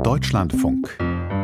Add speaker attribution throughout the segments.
Speaker 1: Deutschlandfunk.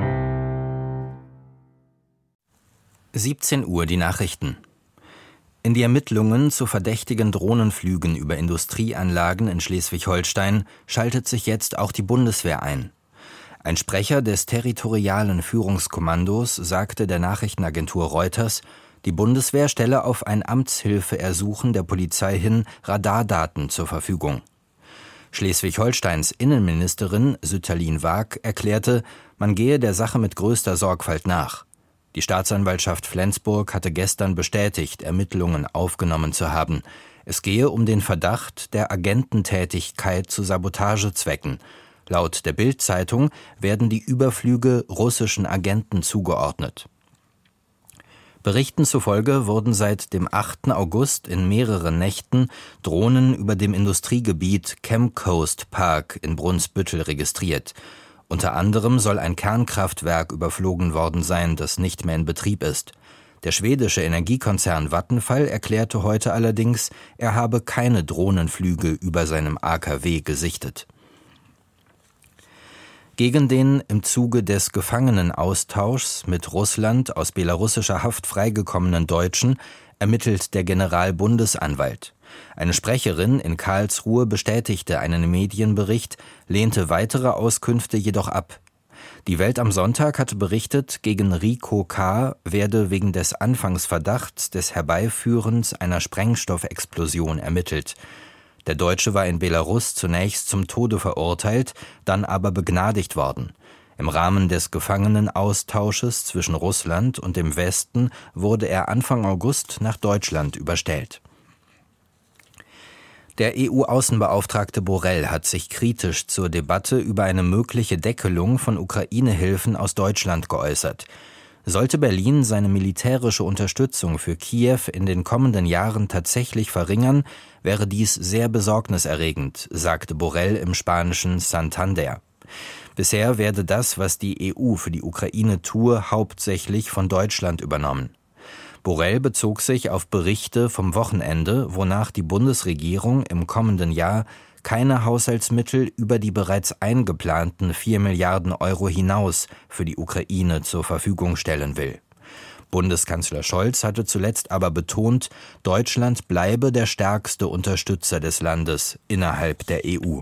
Speaker 2: 17 Uhr die Nachrichten. In die Ermittlungen zu verdächtigen Drohnenflügen über Industrieanlagen in Schleswig-Holstein schaltet sich jetzt auch die Bundeswehr ein. Ein Sprecher des territorialen Führungskommandos sagte der Nachrichtenagentur Reuters, die Bundeswehr stelle auf ein Amtshilfeersuchen der Polizei hin Radardaten zur Verfügung. Schleswig-Holsteins Innenministerin Sütterlin Waag erklärte, man gehe der Sache mit größter Sorgfalt nach. Die Staatsanwaltschaft Flensburg hatte gestern bestätigt, Ermittlungen aufgenommen zu haben. Es gehe um den Verdacht der Agententätigkeit zu Sabotagezwecken. Laut der Bild-Zeitung werden die Überflüge russischen Agenten zugeordnet. Berichten zufolge wurden seit dem 8. August in mehreren Nächten Drohnen über dem Industriegebiet Chemcoast Park in Brunsbüttel registriert. Unter anderem soll ein Kernkraftwerk überflogen worden sein, das nicht mehr in Betrieb ist. Der schwedische Energiekonzern Vattenfall erklärte heute allerdings, er habe keine Drohnenflüge über seinem AKW gesichtet. Gegen den im Zuge des Gefangenenaustauschs mit Russland aus belarussischer Haft freigekommenen Deutschen ermittelt der Generalbundesanwalt. Eine Sprecherin in Karlsruhe bestätigte einen Medienbericht, lehnte weitere Auskünfte jedoch ab. Die Welt am Sonntag hatte berichtet, gegen Rico K. werde wegen des Anfangsverdachts des Herbeiführens einer Sprengstoffexplosion ermittelt. Der Deutsche war in Belarus zunächst zum Tode verurteilt, dann aber begnadigt worden. Im Rahmen des Gefangenenaustausches zwischen Russland und dem Westen wurde er Anfang August nach Deutschland überstellt. Der EU-Außenbeauftragte Borrell hat sich kritisch zur Debatte über eine mögliche Deckelung von Ukraine-Hilfen aus Deutschland geäußert. Sollte Berlin seine militärische Unterstützung für Kiew in den kommenden Jahren tatsächlich verringern, wäre dies sehr besorgniserregend, sagte Borrell im spanischen Santander. Bisher werde das, was die EU für die Ukraine tue, hauptsächlich von Deutschland übernommen. Borrell bezog sich auf Berichte vom Wochenende, wonach die Bundesregierung im kommenden Jahr keine Haushaltsmittel über die bereits eingeplanten 4 Milliarden Euro hinaus für die Ukraine zur Verfügung stellen will. Bundeskanzler Scholz hatte zuletzt aber betont, Deutschland bleibe der stärkste Unterstützer des Landes innerhalb der EU.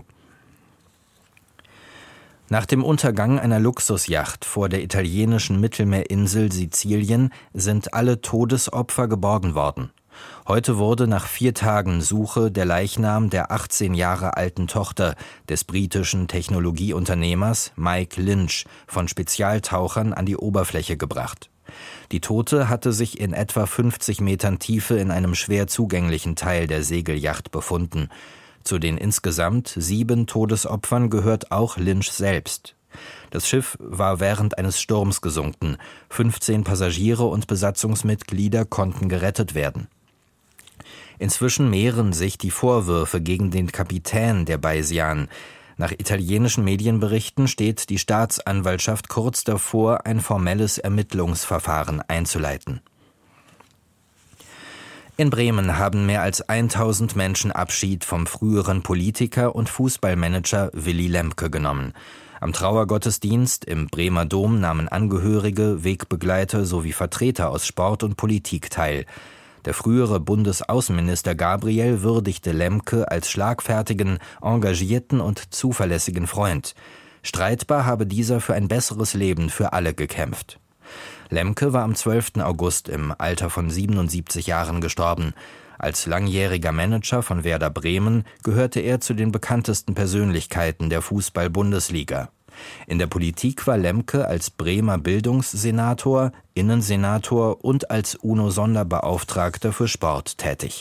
Speaker 2: Nach dem Untergang einer Luxusjacht vor der italienischen Mittelmeerinsel Sizilien sind alle Todesopfer geborgen worden. Heute wurde nach 4 Tagen Suche der Leichnam der 18 Jahre alten Tochter des britischen Technologieunternehmers Mike Lynch von Spezialtauchern an die Oberfläche gebracht. Die Tote hatte sich in etwa 50 Metern Tiefe in einem schwer zugänglichen Teil der Segelyacht befunden. Zu den insgesamt 7 Todesopfern gehört auch Lynch selbst. Das Schiff war während eines Sturms gesunken. 15 Passagiere und Besatzungsmitglieder konnten gerettet werden. Inzwischen mehren sich die Vorwürfe gegen den Kapitän der Beijian. Nach italienischen Medienberichten steht die Staatsanwaltschaft kurz davor, ein formelles Ermittlungsverfahren einzuleiten. In Bremen haben mehr als 1000 Menschen Abschied vom früheren Politiker und Fußballmanager Willy Lemke genommen. Am Trauergottesdienst im Bremer Dom nahmen Angehörige, Wegbegleiter sowie Vertreter aus Sport und Politik teil. Der frühere Bundesaußenminister Gabriel würdigte Lemke als schlagfertigen, engagierten und zuverlässigen Freund. Streitbar habe dieser für ein besseres Leben für alle gekämpft. Lemke war am 12. August im Alter von 77 Jahren gestorben. Als langjähriger Manager von Werder Bremen gehörte er zu den bekanntesten Persönlichkeiten der Fußball-Bundesliga. In der Politik war Lemke als Bremer Bildungssenator, Innensenator und als UNO-Sonderbeauftragter für Sport tätig.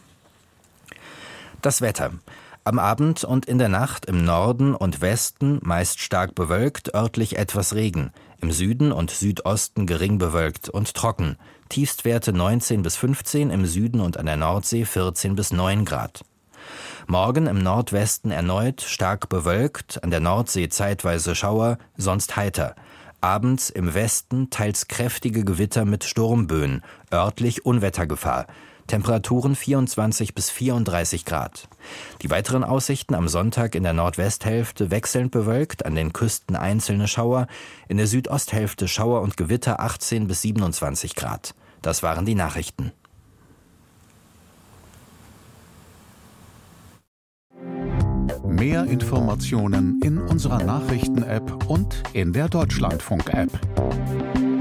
Speaker 2: Das Wetter. Am Abend und in der Nacht im Norden und Westen meist stark bewölkt, örtlich etwas Regen. Im Süden und Südosten gering bewölkt und trocken. Tiefstwerte 19 bis 15, im Süden und an der Nordsee 14 bis 9 Grad. Morgen im Nordwesten erneut stark bewölkt, an der Nordsee zeitweise Schauer, sonst heiter. Abends im Westen teils kräftige Gewitter mit Sturmböen, örtlich Unwettergefahr. Temperaturen 24 bis 34 Grad. Die weiteren Aussichten am Sonntag in der Nordwesthälfte wechselnd bewölkt, an den Küsten einzelne Schauer, in der Südosthälfte Schauer und Gewitter 18 bis 27 Grad. Das waren die Nachrichten.
Speaker 1: Mehr Informationen in unserer Nachrichten-App und in der Deutschlandfunk-App.